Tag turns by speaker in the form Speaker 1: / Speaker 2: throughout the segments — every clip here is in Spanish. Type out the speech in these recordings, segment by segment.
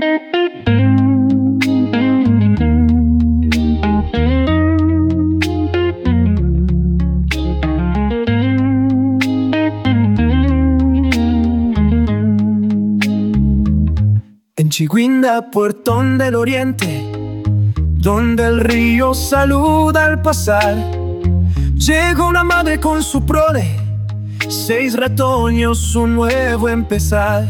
Speaker 1: En Chiguinda, puertón del oriente, donde el río saluda al pasar, llega una madre con su prole, 6 retoños, un nuevo empezar.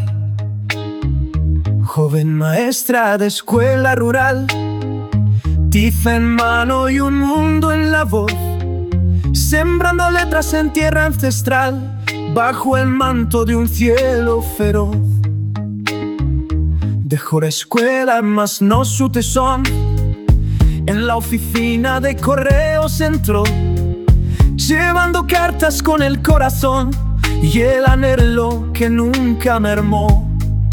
Speaker 1: Joven maestra de escuela rural, tiza en mano y un mundo en la voz, sembrando letras en tierra ancestral, bajo el manto de un cielo feroz. Dejó la escuela, mas no su tesón. En la oficina de correos entró, llevando cartas con el corazón y el anhelo que nunca mermó.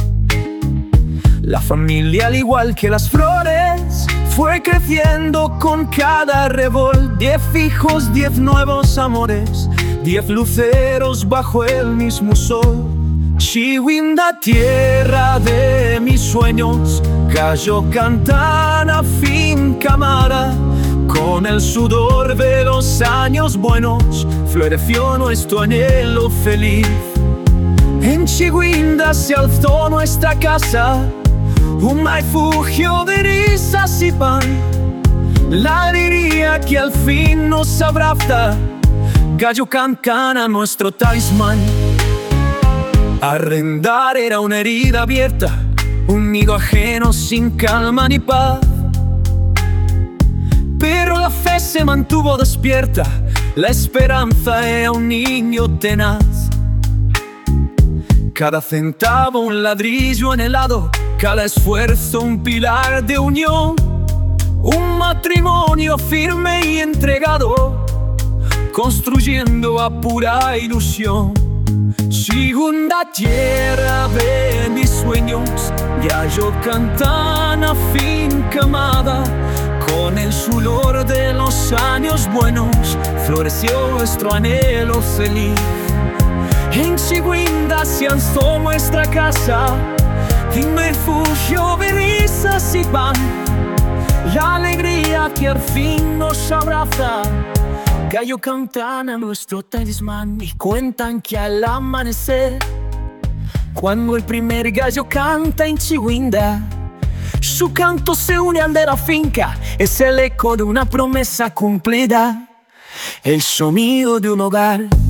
Speaker 1: La familia, al igual que las flores, fue creciendo con cada revol. 10 hijos, 10 nuevos amores, 10 luceros bajo el mismo sol. Chiguinda, tierra de mis sueños, gallo cantana, finca amada. Con el sudor de los años buenos, floreció nuestro anhelo feliz. En Chiguinda se alzó nuestra casa, un refugio de risas y pan. La alegría que al fin nos abraza, gallo cantana, nuestro talismán. Arrendar era una herida abierta, un nido ajeno sin calma ni paz. Pero la fe se mantuvo despierta, la esperanza era un niño tenaz. Cada centavo un ladrillo anhelado, cada esfuerzo un pilar de unión. Un matrimonio firme y entregado, construyendo a pura ilusión. Chiguinda, tierra de mis sueños, gallo cantana, finca amada. Con el sudor de los años buenos, floreció nuestro anhelo feliz. En Chiguinda se alzó nuestra casa, un refugio de risas y pan. La alegría que al fin nos abraza, gallo cantana, nuestro talismán. Y cuentan que al amanecer, cuando el primer gallo canta en Chiguinda, su canto se une al de la finca, es el eco de una promesa cumplida, el sonido de un hogar.